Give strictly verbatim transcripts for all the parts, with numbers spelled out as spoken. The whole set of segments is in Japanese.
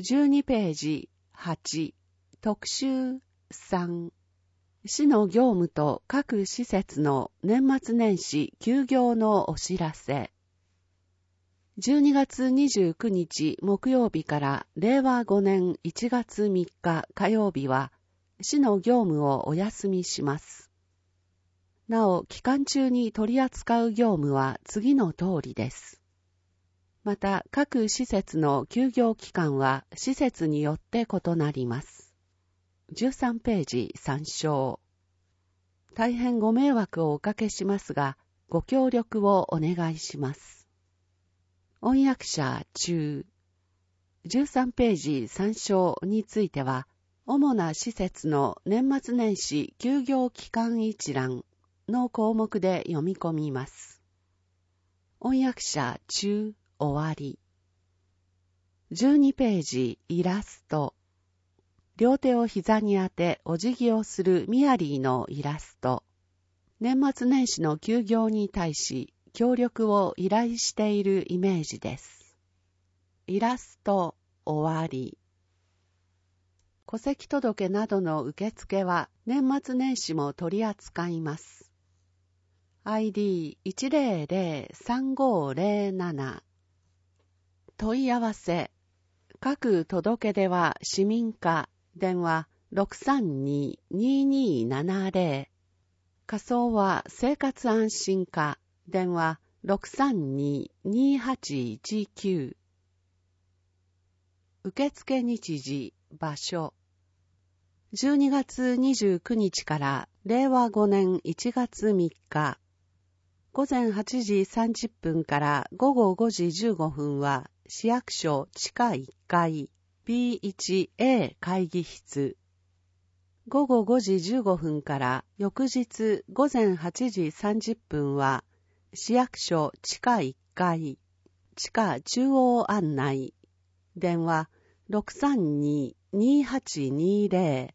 じゅうにページはち、特集さん、市の業務と各施設の年末年始休業のお知らせ。じゅうにがつにじゅうくにち木曜日かられいわごねんいちがつみっか火曜日は市の業務をお休みします。なお、期間中に取り扱う業務は次の通りです。また、各施設の休業期間は施設によって異なります。じゅうさんページ参照。大変ご迷惑をおかけしますが、ご協力をお願いします。翻訳者中。じゅうさんページ参照については、主な施設の年末年始休業期間一覧の項目で読み込みます。翻訳者中終わり。じゅうにページイラスト。両手を膝に当てお辞儀をするミアリーのイラスト。年末年始の休業に対し協力を依頼しているイメージです。イラスト終わり。戸籍届などの受付は年末年始も取り扱います。アイディーいちぜろぜろさんごぜろなな。問い合わせ。各届出は市民課。電話 ろくさんに にーにーななぜろ。仮想は生活安心課。電話 ろくさんに にーはちいちきゅう。受付日時、場所。じゅうにがつにじゅうくにちかられいわごねんいちがつみっか。午前はちじさんじゅっぷんから午後ごじじゅうごふんは市役所地下いっかい ビーいちエー 会議室。午後ごじじゅうごふんから翌日午前はちじさんじゅっぷんは市役所地下いっかい地下中央案内。電話 ろくさんに にーはちにーぜろ。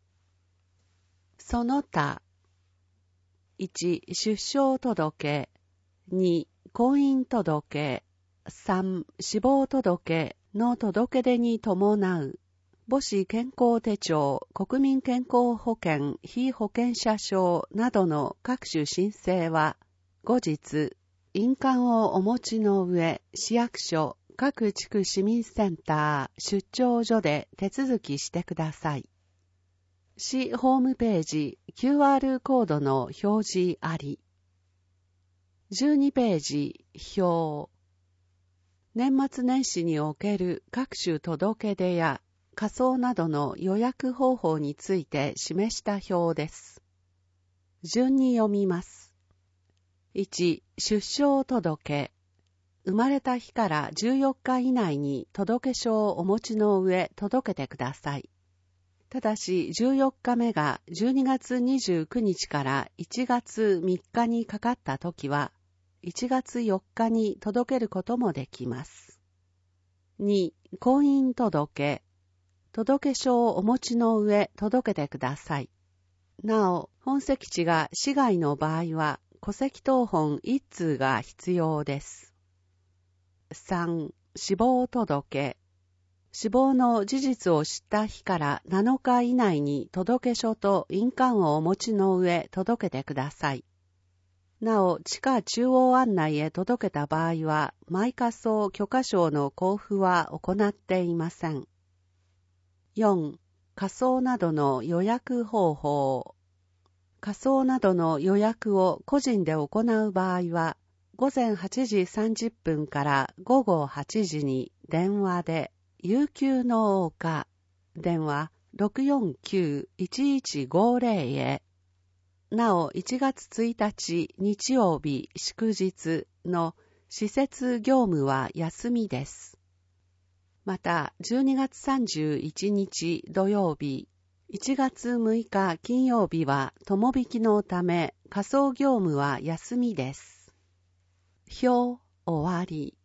その他。いち. 出生届。に. 婚姻届。さん. 死亡届の届け出に伴う母子健康手帳、国民健康保険、被保険者証などの各種申請は後日印鑑をお持ちの上、市役所各地区市民センター出張所で手続きしてください。市ホームページ キューアール コードの表示あり。じゅうにページ表。年末年始における各種届け出や仮装などの予約方法について示した表です。順に読みます。いち. 出生届。生まれた日からじゅうよっか以内に届書をお持ちの上届けてください。ただしじゅうよっかめがじゅうにがつにじゅうくにちからいちがつみっかにかかったときはいちがつよっかに届けることもできます。に. 婚姻届。届書をお持ちの上届けてください。なお、本籍地が市外の場合は戸籍謄本いっつうが必要です。さん. 死亡届。死亡の事実を知った日からなのか以内に届書と印鑑をお持ちの上届けてください。なお、地下中央案内へ届けた場合は、毎仮装許可証の交付は行っていません。よん. 仮装などの予約方法。仮装などの予約を個人で行う場合は、午前はちじさんじゅっぷんから午後はちじに電話で、有給の丘、電話 ろくよんきゅういちいちごぜろ へ。なお、いちがつついたち日曜日祝日の施設業務は休みです。また、じゅうにがつさんじゅういちにち土曜日、いちがつむいか金曜日は友引きのため仮装業務は休みです。表終わり。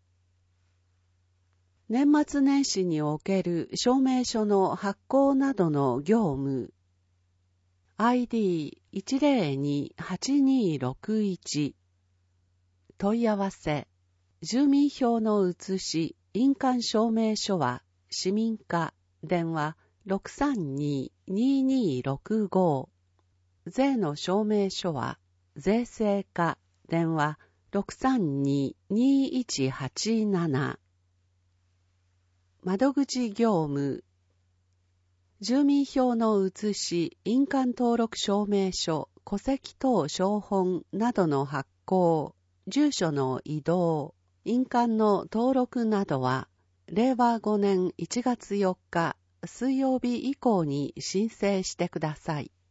年末年始における証明書の発行などの業務。アイディーいちぜろに はちにーろくいち。問い合わせ。住民票の写し、印鑑証明書は市民課電話 ろくさんに にーにーろくご。税の証明書は税制課電話 ろくさんに にーいちはちなな。窓口業務。住民票の写し、印鑑登録証明書、戸籍等証本などの発行、住所の移動、印鑑の登録などは、れいわごねんいちがつよっか水曜日以降に申請してください。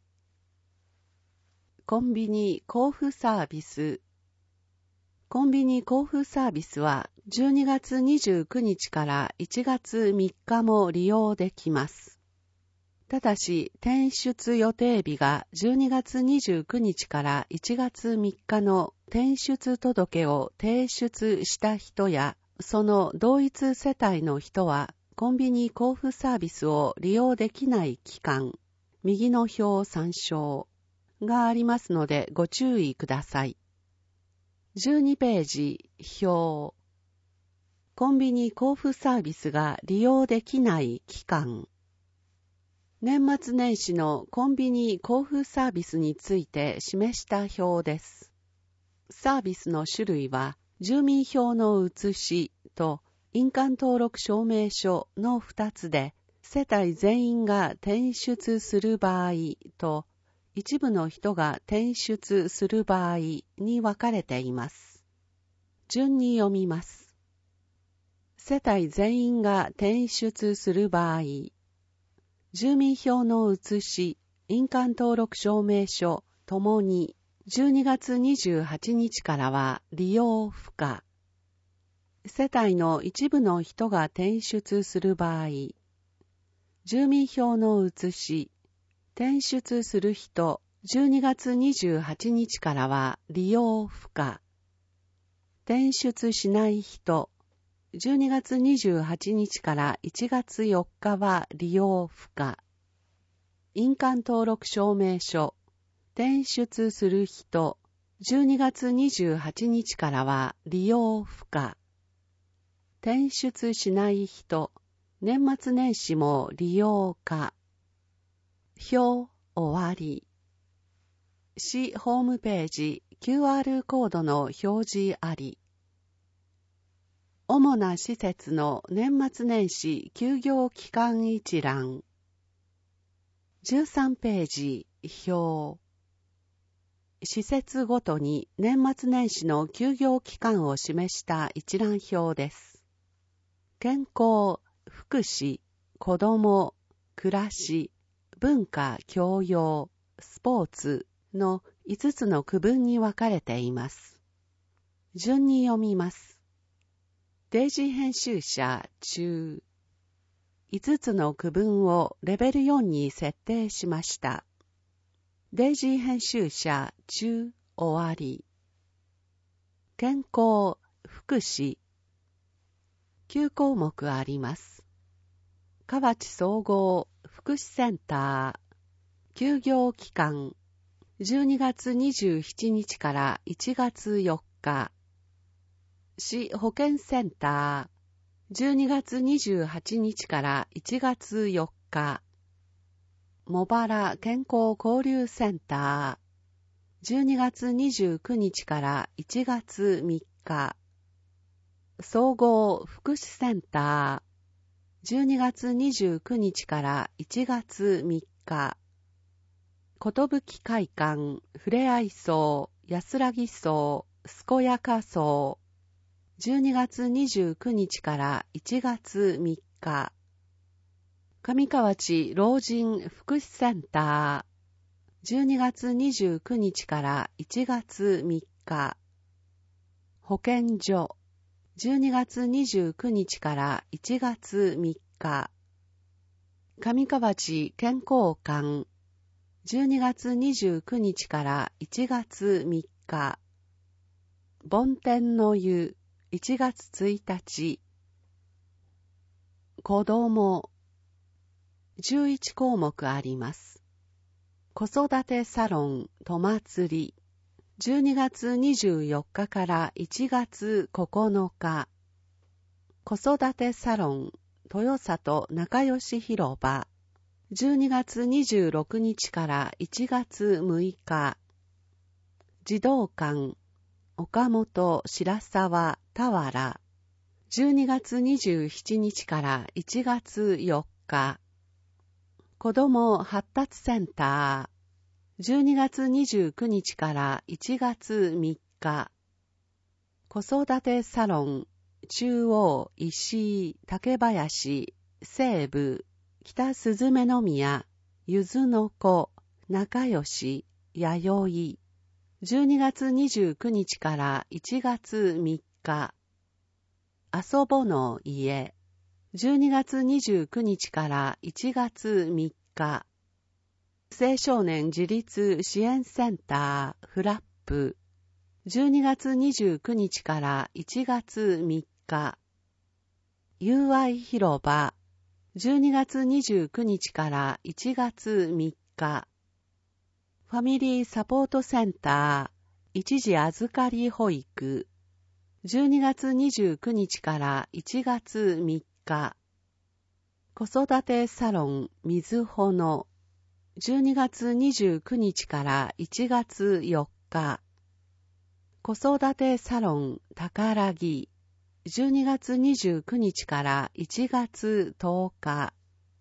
コンビニ交付サービス。コンビニ交付サービスはじゅうにがつにじゅうくにちからいちがつみっかも利用できます。ただし、転出予定日がじゅうにがつにじゅうくにちからいちがつみっかの転出届を提出した人や、その同一世帯の人は、コンビニ交付サービスを利用できない期間、右の表参照がありますのでご注意ください。じゅうにページ、表。コンビニ交付サービスが利用できない期間。年末年始のコンビニ交付サービスについて示した表です。サービスの種類は、住民票の写しと印鑑登録証明書のふたつで、世帯全員が転出する場合と、一部の人が転出する場合に分かれています。順に読みます。世帯全員が転出する場合、住民票の写し、印鑑登録証明書ともにじゅうにがつにじゅうはちにちからは利用不可。世帯の一部の人が転出する場合、住民票の写し、転出する人、じゅうにがつにじゅうはちにちからは利用不可。転出しない人、じゅうにがつにじゅうはちにちからいちがつよっかは利用不可。印鑑登録証明書、転出する人、じゅうにがつにじゅうはちにちからは利用不可。転出しない人、年末年始も利用可。表終わり。市ホームページ キューアール コードの表示あり。主な施設の年末年始休業期間一覧。じゅうさんページ表。施設ごとに年末年始の休業期間を示した一覧表です。健康、福祉、子ども、暮らし、文化、教養、スポーツのいつつの区分に分かれています。順に読みます。デイジー編集者中。いつつの区分をレベルよんに設定しました。デイジー編集者中終わり。健康、福祉。きゅうこうもくあります。河内総合福祉センター。休業期間。じゅうにがつにじゅうしちにちからいちがつよっか。市保健センター。じゅうにがつにじゅうはちにちからいちがつよっか。茂原健康交流センター。じゅうにがつにじゅうくにちからいちがつみっか。総合福祉センター。じゅうにがつにじゅうくにちからいちがつみっか。ことぶき会館ふれあい荘安らぎ荘健やか荘。じゅうにがつにじゅうくにちからいちがつみっか。上河内老人福祉センター。じゅうにがつにじゅうくにちからいちがつみっか。保健所。じゅうにがつにじゅうくにちからいちがつみっか。上河内健康館。じゅうにがつにじゅうくにちからいちがつみっか。梵天の湯。いちがつついたち。子供。じゅういちこうもくあります。子育てサロンと祭り。じゅうにがつにじゅうよっかからいちがつここのか。子育てサロン豊里仲良し広場。じゅうにがつにじゅうろくにちからいちがつむいか。児童館、岡本白沢田原。じゅうにがつにじゅうしちにちからいちがつよっか。子ども発達センター。じゅうにがつにじゅうくにちからいちがつみっか。子育てサロン、中央、石井、竹林、西部、北すずめの宮、ゆずの子、仲良し、弥生。じゅうにがつにじゅうくにちからいちがつみっか。遊ぼの家。じゅうにがつにじゅうくにちからいちがつみっか。青少年自立支援センター、フラップ。じゅうにがつにじゅうくにちからいちがつみっか。友愛広場。じゅうにがつにじゅうくにちからいちがつみっか。ファミリーサポートセンター、一時預かり保育。じゅうにがつにじゅうくにちからいちがつみっか。子育てサロン、みずほの。じゅうにがつにじゅうくにちからいちがつよっか。子育てサロン、宝木。じゅうにがつにじゅうくにちからいちがつとおか。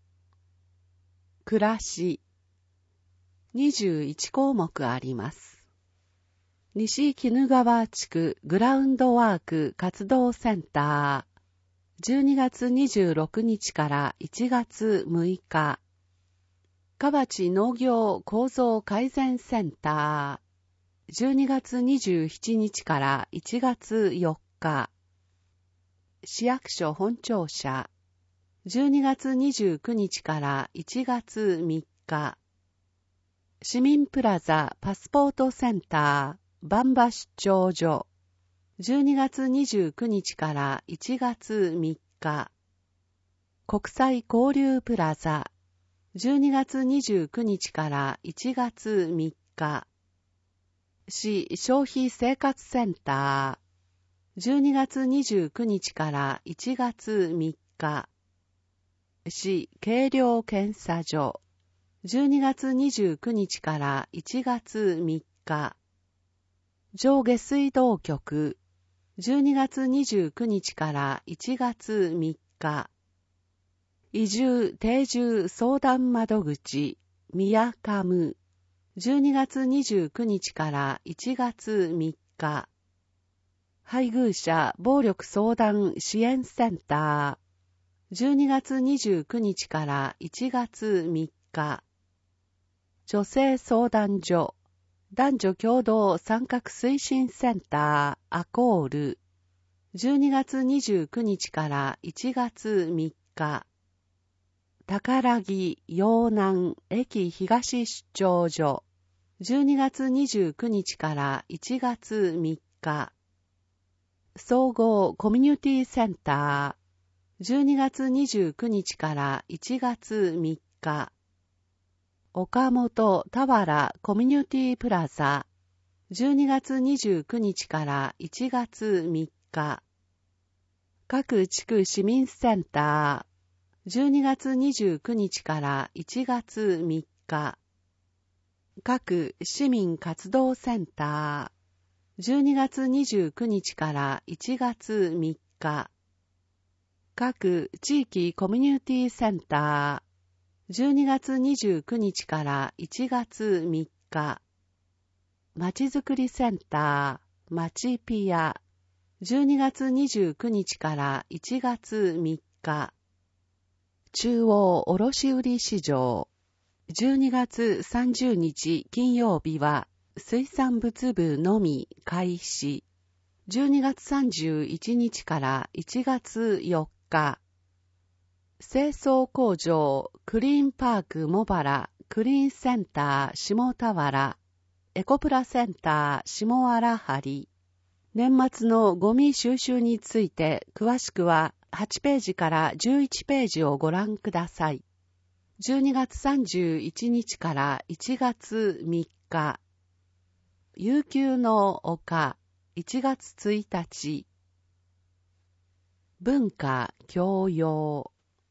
暮らし。にじゅういちこうもくあります。西鬼怒川地区グラウンドワーク活動センター。じゅうにがつにじゅうろくにちからいちがつむいか。河内農業構造改善センター。じゅうにがつにじゅうしちにちからいちがつよっか。市役所本庁舎。じゅうにがつにじゅうくにちからいちがつみっか。市民プラザパスポートセンター、バンバ出張所。じゅうにがつにじゅうくにちからいちがつみっか。国際交流プラザ。じゅうにがつにじゅうくにちからいちがつみっか。市消費生活センター。じゅうにがつにじゅうくにちからいちがつみっか。市計量検査所。じゅうにがつにじゅうくにちからいちがつみっか。上下水道局。じゅうにがつにじゅうくにちからいちがつみっか。移住定住相談窓口、宮上。じゅうにがつにじゅうくにちからいちがつみっか。配偶者暴力相談支援センター。じゅうにがつにじゅうくにちからいちがつみっか。女性相談所。男女共同参画推進センター、アコール。じゅうにがつにじゅうくにちからいちがつみっか。宝木、陽南、駅東出張所。じゅうにがつにじゅうくにちからいちがつみっか。総合コミュニティセンター。じゅうにがつにじゅうくにちからいちがつみっか。岡本田原コミュニティプラザ。じゅうにがつにじゅうくにちからいちがつみっか。各地区市民センター。じゅうにがつにじゅうくにちからいちがつみっか。各市民活動センター。じゅうにがつにじゅうくにちからいちがつみっか。各地域コミュニティセンター。じゅうにがつにじゅうくにちからいちがつみっか。まちづくりセンター、まちピア。じゅうにがつにじゅうくにちからいちがつみっか。中央卸売市場。じゅうにがつさんじゅうにち金曜日は水産物部のみ開始。じゅうにがつさんじゅういちにちからいちがつよっか。清掃工場クリーンパーク茂原クリーンセンター下田原エコプラセンター下荒張。年末のゴミ収集について詳しくははちページからじゅういちページをご覧ください。じゅうにがつさんじゅういちにちからいちがつみっか。悠久の丘いちがつついたち。文化教養。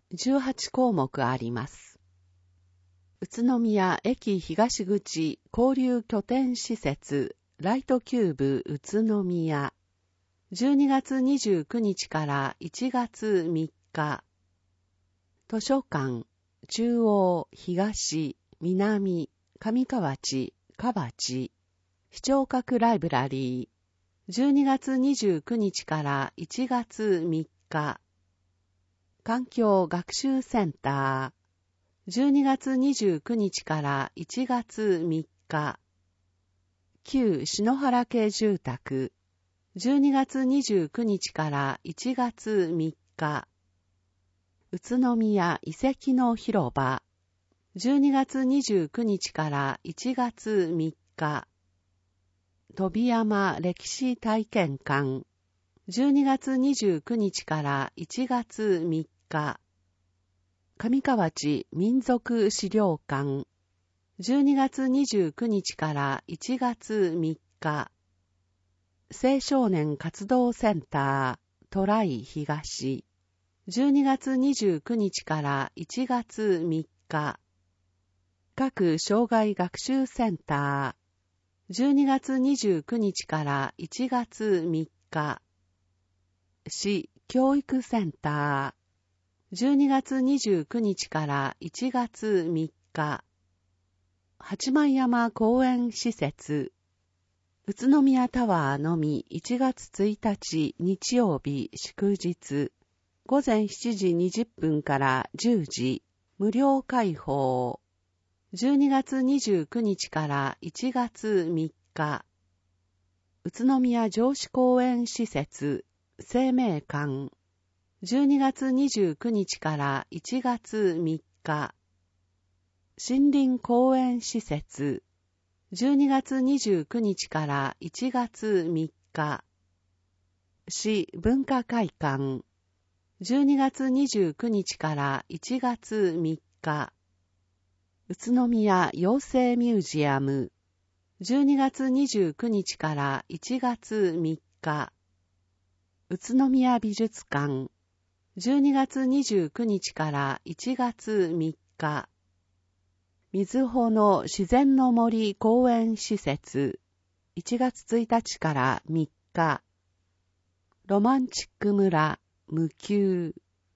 じゅうはちこうもくあります。宇都宮駅東口交流拠点施設ライトキューブ宇都宮じゅうにがつにじゅうくにちからいちがつみっか図書館中央東南上河内河内視聴覚ライブラリーじゅうにがつにじゅうくにちからいちがつみっか環境学習センターじゅうにがつにじゅうくにちからいちがつみっか旧篠原家住宅じゅうにがつにじゅうくにちからいちがつみっか宇都宮遺跡の広場じゅうにがつにじゅうくにちからいちがつみっか飛山歴史体験館じゅうにがつにじゅうくにちからいちがつみっか上河内民族資料館じゅうにがつにじゅうくにちからいちがつみっか青少年活動センタートライ東じゅうにがつにじゅうくにちからいちがつみっか各障害学習センターじゅうにがつにじゅうくにちからいちがつみっか市教育センターじゅうにがつにじゅうくにちからいちがつみっか八幡山公園施設宇都宮タワーのみいちがつついたち日曜日祝日ごぜんしちじにじゅっぷんからじゅうじ無料開放じゅうにがつにじゅうくにちからいちがつみっか宇都宮城址公園施設生命館じゅうにがつにじゅうくにちからいちがつみっか森林公園施設じゅうにがつにじゅうくにちからいちがつみっか市文化会館じゅうにがつにじゅうくにちからいちがつみっか宇都宮養成ミュージアムじゅうにがつにじゅうくにちからいちがつみっか宇都宮美術館じゅうにがつにじゅうくにちからいちがつみっか瑞穂の自然の森公園施設いちがつついたちからみっかロマンチック村無休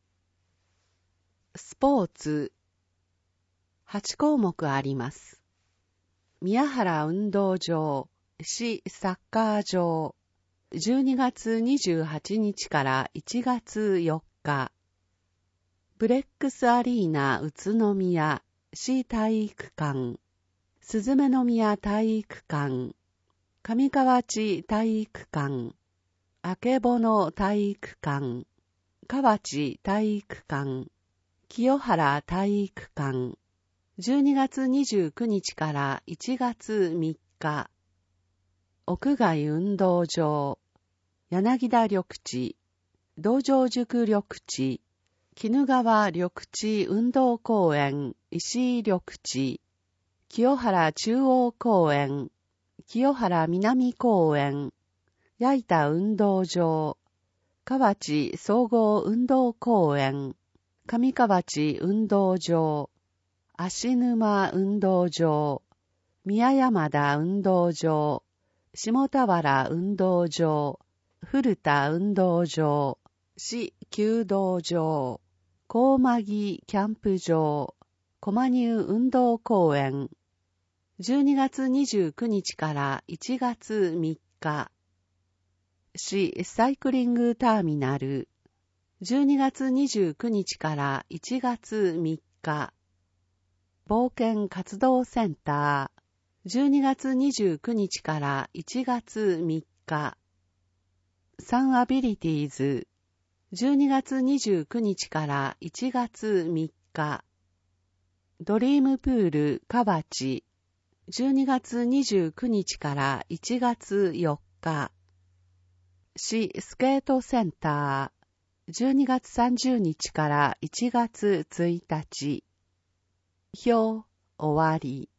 スポーツはちこうもくあります。宮原運動場市サッカー場じゅうにがつにじゅうはちにちからいちがつよっかブレックスアリーナ宇都宮市体育館すずめの宮体育館上河内体育館あけぼの体育館河内体育館清原体育館じゅうにがつにじゅうくにちからいちがつみっか屋外運動場柳田緑地道場塾緑地鬼怒川緑地運動公園石井緑地清原中央公園清原南公園矢板運動場河内総合運動公園上河内運動場足沼運動場宮山田運動場下田原運動場古田運動場市弓道場高間木キャンプ場駒入運動公園じゅうにがつにじゅうくにちからいちがつみっか市サイクリングターミナルじゅうにがつにじゅうくにちからいちがつみっか冒険活動センターじゅうにがつにじゅうくにちからいちがつみっかサンアビリティーズじゅうにがつにじゅうくにちからいちがつみっかドリームプール河内じゅうにがつにじゅうくにちからいちがつよっか市スケートセンターじゅうにがつさんじゅうにちからいちがつついたち表終わり